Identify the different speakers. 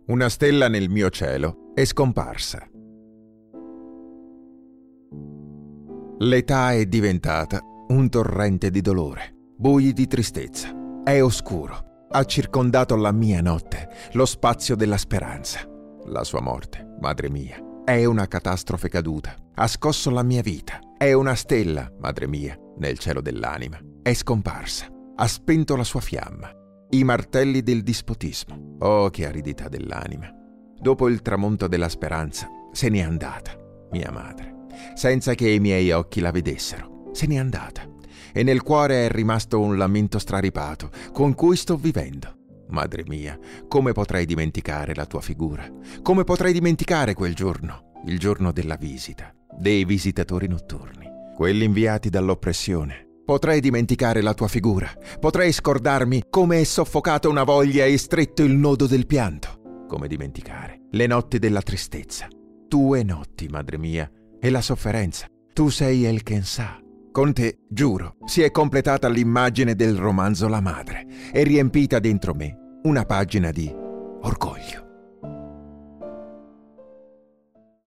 Speaker 1: Una stella nel mio cielo è scomparsa. L'età è diventata un torrente di dolore, bui di tristezza. È oscuro. Ha circondato la mia notte, lo spazio della speranza. La sua morte, madre mia, è una catastrofe caduta. Ha scosso la mia vita. È una stella, madre mia, nel cielo dell'anima. È scomparsa. Ha spento la sua fiamma. I martelli del dispotismo. Oh, che aridità dell'anima. Dopo il tramonto della speranza, se n'è andata, mia madre. Senza che i miei occhi la vedessero, se n'è andata. E nel cuore è rimasto un lamento straripato, con cui sto vivendo. Madre mia, come potrei dimenticare la tua figura? Come potrei dimenticare quel giorno? Il giorno della visita, dei visitatori notturni, quelli inviati dall'oppressione. Potrei dimenticare la tua figura. Potrei scordarmi come è soffocata una voglia e stretto il nodo del pianto. Come dimenticare le notti della tristezza. Tue notti, madre mia, e la sofferenza. Tu sei El Kensah. Con te, giuro, si è completata l'immagine del romanzo La madre e riempita dentro me una pagina di orgoglio.